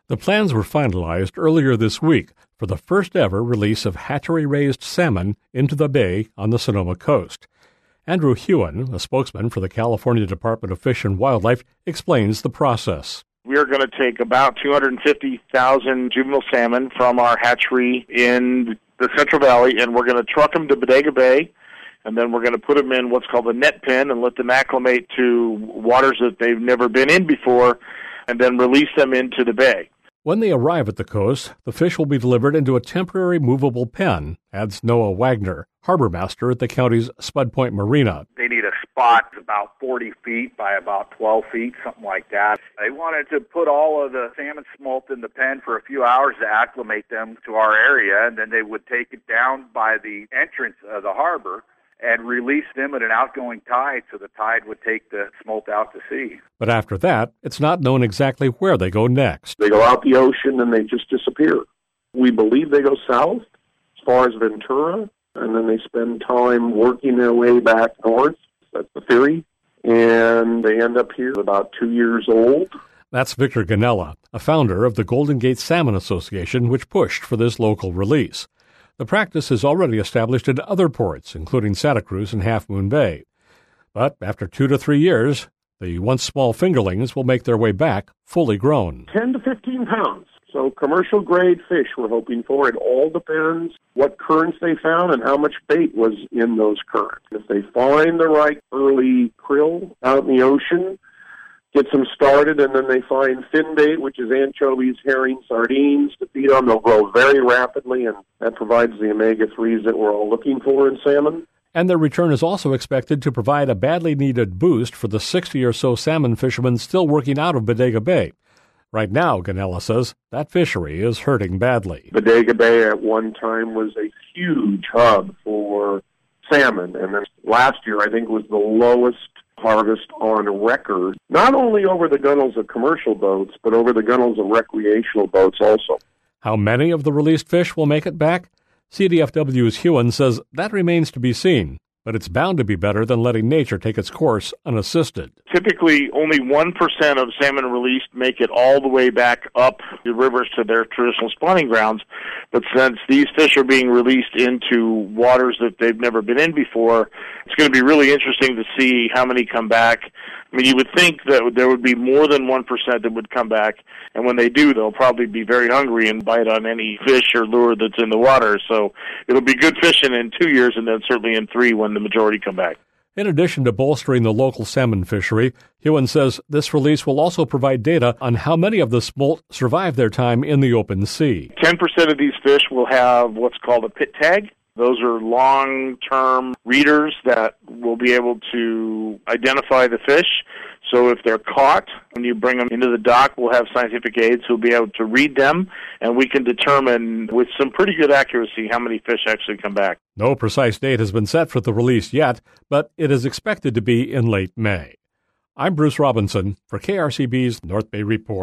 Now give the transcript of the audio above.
The plans were finalized earlier this week for the first ever release of hatchery-raised salmon into the bay on the Sonoma coast. Andrew Hewen, a spokesman for the California Department of Fish and Wildlife, explains the process. We are going to take about 250,000 juvenile salmon from our hatchery in the Central Valley, and we're going to truck them to Bodega Bay, and then we're going to put them in what's called a net pen and let them acclimate to waters that they've never been in before, and then release them into the bay. When they arrive at the coast, the fish will be delivered into a temporary movable pen, adds Noah Wagner, harbor master at the county's Spud Point Marina. They need a spot about 40 feet by about 12 feet, something like that. They wanted to put all of the salmon smolt in the pen for a few hours to acclimate them to our area, and then they would take it down by the entrance of the harbor and release them at an outgoing tide, so the tide would take the smolt out to sea. But after that, it's not known exactly where they go next. They go out the ocean and they just disappear. We believe they go south, as far as Ventura, and then they spend time working their way back north. That's the theory. And they end up here about 2 years old. That's Victor Ganella, a founder of the Golden Gate Salmon Association, which pushed for this local release. The practice is already established in other ports, including Santa Cruz and Half Moon Bay. But after 2 to 3 years, the once small fingerlings will make their way back fully grown. 10 to 15 pounds. So commercial-grade fish we're hoping for. It all depends what currents they found and how much bait was in those currents. If they find the right early krill out in the ocean, gets them started, and then they find fin bait, which is anchovies, herring, sardines, to feed on. They'll grow very rapidly, and that provides the omega-3s that we're all looking for in salmon. And their return is also expected to provide a badly needed boost for the 60 or so salmon fishermen still working out of Bodega Bay. Right now, Ganella says, that fishery is hurting badly. Bodega Bay at one time was a huge hub for salmon, and then last year I think was the lowest harvest on record, not only over the gunnels of commercial boats, but over the gunnels of recreational boats also. How many of the released fish will make it back? CDFW's Hewen says that remains to be seen, but it's bound to be better than letting nature take its course unassisted. Typically, only 1% of salmon released make it all the way back up the rivers to their traditional spawning grounds. But since these fish are being released into waters that they've never been in before, it's going to be really interesting to see how many come back. I mean, you would think that there would be more than 1% that would come back, and when they do, they'll probably be very hungry and bite on any fish or lure that's in the water. So it'll be good fishing in 2 years and then certainly in 3 when the majority come back. In addition to bolstering the local salmon fishery, Hewen says this release will also provide data on how many of the smolt survive their time in the open sea. 10% of these fish will have what's called a pit tag. Those are long-term readers that will be able to identify the fish. So if they're caught, when you bring them into the dock, we'll have scientific aides who will be able to read them, and we can determine with some pretty good accuracy how many fish actually come back. No precise date has been set for the release yet, but it is expected to be in late May. I'm Bruce Robinson for KRCB's North Bay Report.